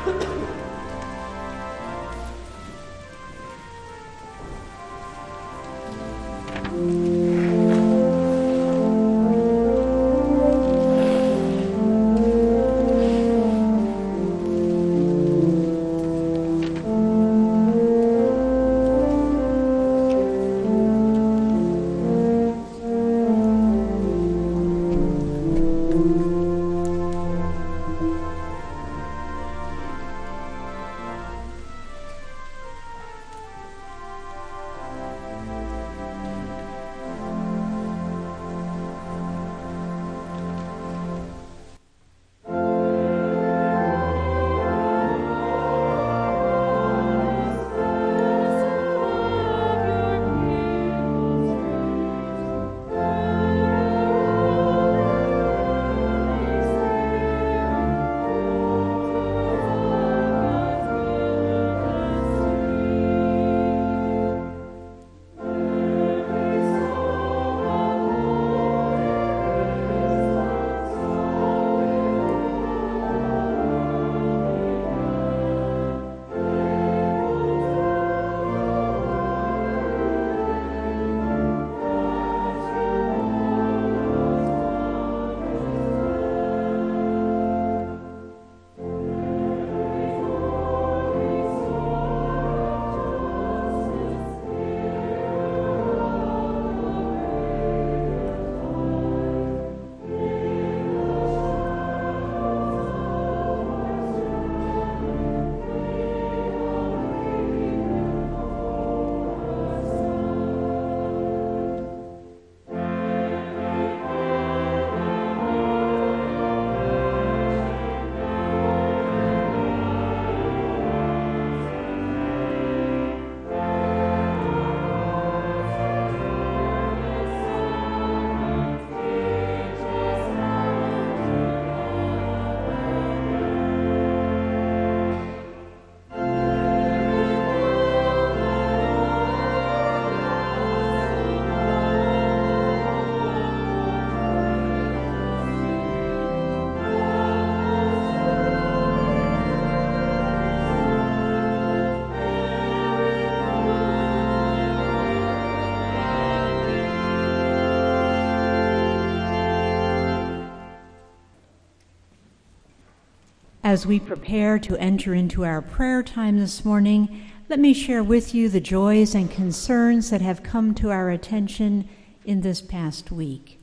As we prepare to enter into our prayer time this morning, let me share with you the joys and concerns that have come to our attention in this past week.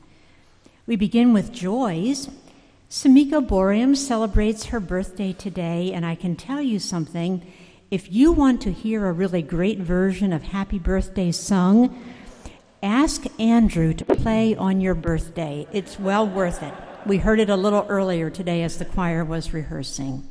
We begin with joys. Samiko Borium celebrates her birthday today, and I can tell you something. If you want to hear a really great version of Happy Birthday sung, ask Andrew to play on your birthday. It's well worth it. We heard it a little earlier today as the choir was rehearsing.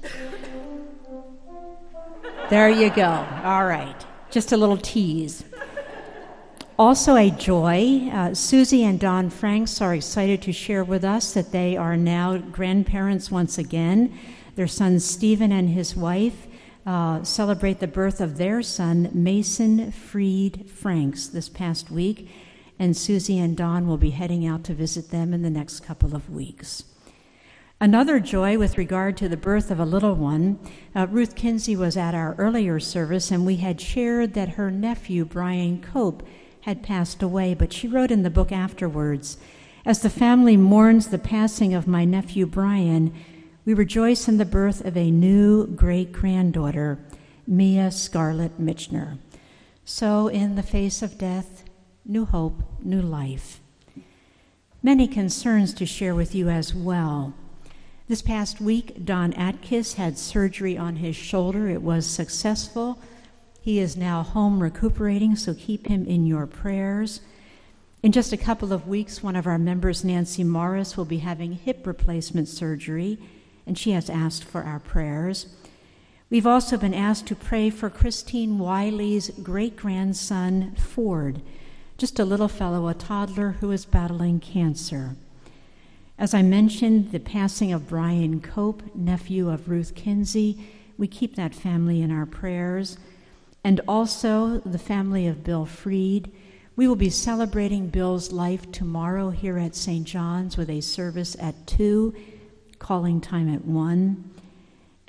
There you go. All right. Just a little tease. Also a joy, Susie and Don Franks are excited to share with us that they are now grandparents once again. Their son Stephen and his wife celebrate the birth of their son Mason Freed Franks this past week, and Susie and Don will be heading out to visit them in the next couple of weeks. Another joy with regard to the birth of a little one, Ruth Kinsey was at our earlier service, and we had shared that her nephew, Brian Cope, had passed away, but she wrote in the book afterwards, "As the family mourns the passing of my nephew Brian, we rejoice in the birth of a new great-granddaughter, Mia Scarlett Michener." So in the face of death, new hope, new life. Many concerns to share with you as well. This past week, Don Atkins had surgery on his shoulder. It was successful. He is now home recuperating, so keep him in your prayers. In just a couple of weeks, one of our members, Nancy Morris, will be having hip replacement surgery, and she has asked for our prayers. We've also been asked to pray for Christine Wiley's great-grandson, Ford, just a little fellow, a toddler who is battling cancer. As I mentioned, the passing of Brian Cope, nephew of Ruth Kinsey, we keep that family in our prayers. And also the family of Bill Freed. We will be celebrating Bill's life tomorrow here at St. John's with a service at 2, calling time at 1.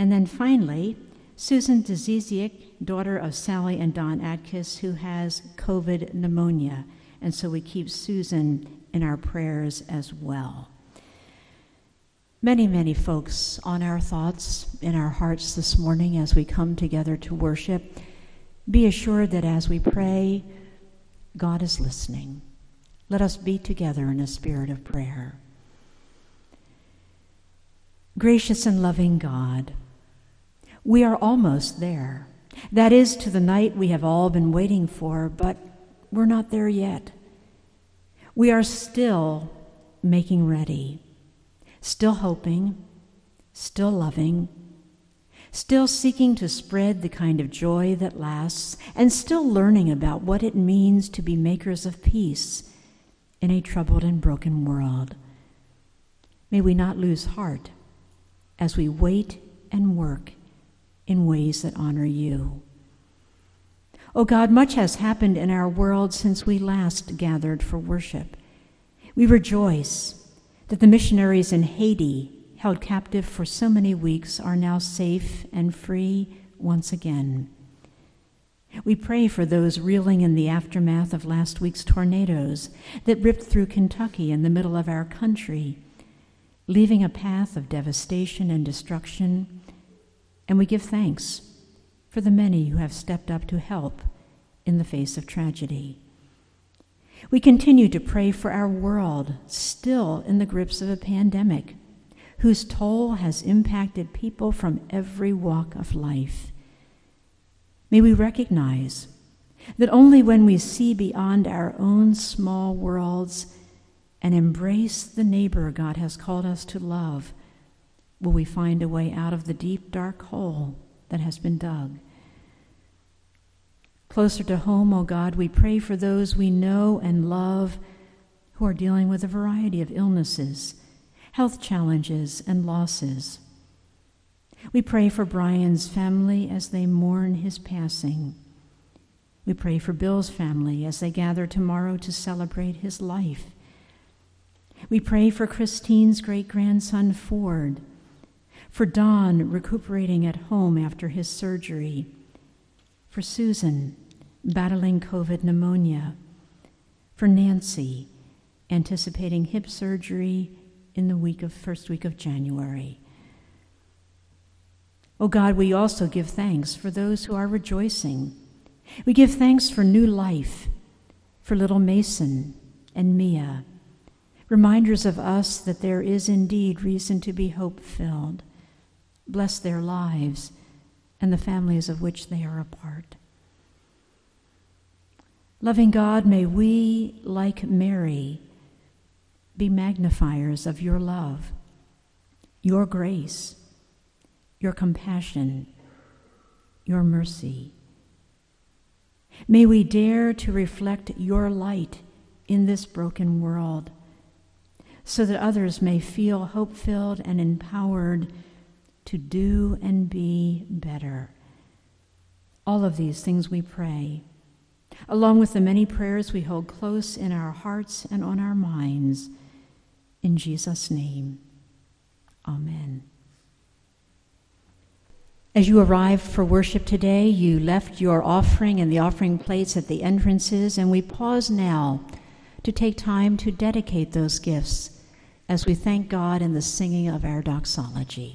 And then finally, Susan Dziziak, daughter of Sally and Don Atkis, who has COVID pneumonia. And so we keep Susan in our prayers as well. Many, many folks on our thoughts, in our hearts this morning as we come together to worship. Be assured that as we pray, God is listening. Let us be together in a spirit of prayer. Gracious and loving God, we are almost there. That is, to the night we have all been waiting for, but we're not there yet. We are still making ready, still hoping, still loving, still seeking to spread the kind of joy that lasts, and still learning about what it means to be makers of peace in a troubled and broken world. May we not lose heart as we wait and work in ways that honor you. Oh God, much has happened in our world since we last gathered for worship. We rejoice that the missionaries in Haiti, held captive for so many weeks, are now safe and free once again. We pray for those reeling in the aftermath of last week's tornadoes that ripped through Kentucky in the middle of our country, leaving a path of devastation and destruction. And we give thanks for the many who have stepped up to help in the face of tragedy. We continue to pray for our world, still in the grips of a pandemic, whose toll has impacted people from every walk of life. May we recognize that only when we see beyond our own small worlds and embrace the neighbor God has called us to love will we find a way out of the deep, dark hole that has been dug. Closer to home, O God, we pray for those we know and love who are dealing with a variety of illnesses, health challenges, and losses. We pray for Brian's family as they mourn his passing. We pray for Bill's family as they gather tomorrow to celebrate his life. We pray for Christine's great-grandson, Ford, for Don recuperating at home after his surgery, for Susan battling COVID pneumonia, for Nancy anticipating hip surgery in the first week of January. Oh God, we also give thanks for those who are rejoicing. We give thanks for new life, for little Mason and Mia, reminders of us that there is indeed reason to be hope-filled. Bless their lives and the families of which they are a part. Loving God, may we, like Mary, be magnifiers of your love, your grace, your compassion, your mercy. May we dare to reflect your light in this broken world so that others may feel hope-filled and empowered to do and be better. All of these things we pray, along with the many prayers we hold close in our hearts and on our minds. In Jesus' name, amen. As you arrived for worship today, you left your offering and the offering plates at the entrances, and we pause now to take time to dedicate those gifts as we thank God in the singing of our doxology.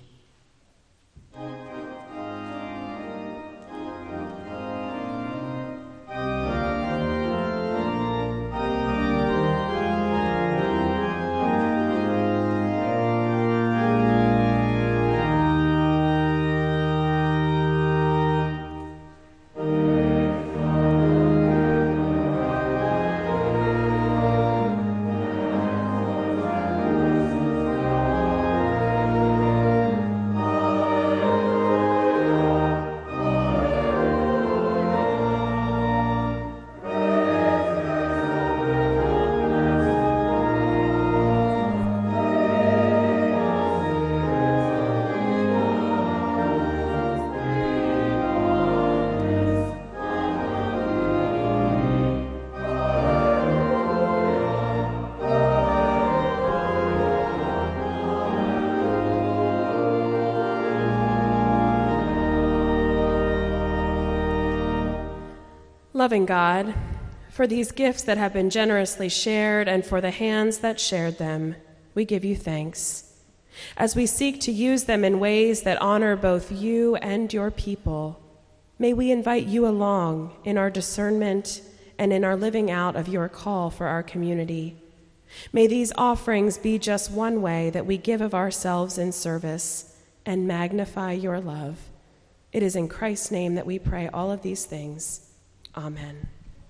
Loving God, for these gifts that have been generously shared and for the hands that shared them, we give you thanks. As we seek to use them in ways that honor both you and your people, may we invite you along in our discernment and in our living out of your call for our community. May these offerings be just one way that we give of ourselves in service and magnify your love. It is in Christ's name that we pray all of these things. Amen.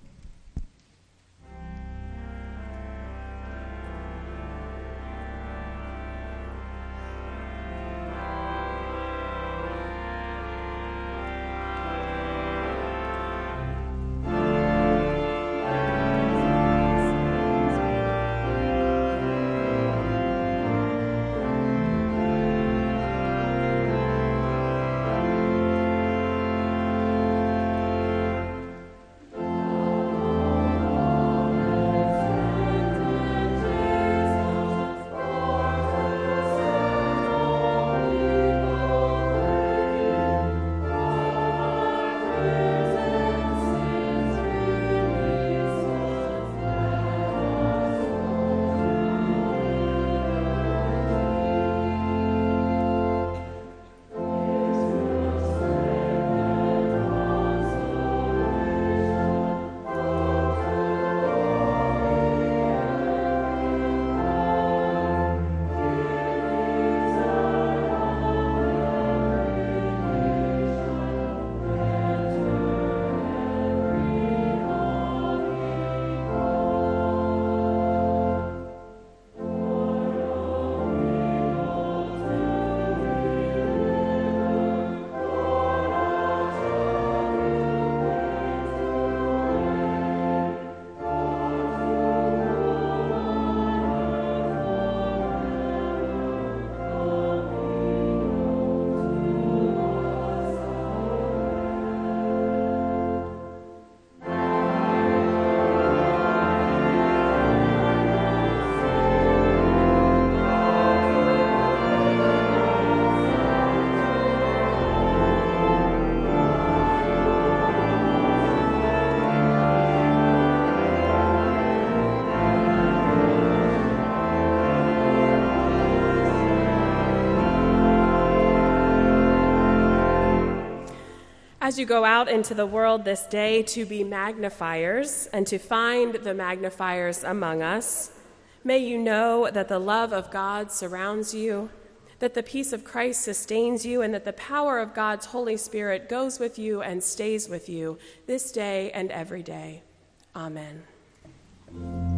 As you go out into the world this day to be magnifiers and to find the magnifiers among us, may you know that the love of God surrounds you, that the peace of Christ sustains you, and that the power of God's Holy Spirit goes with you and stays with you this day and every day. Amen.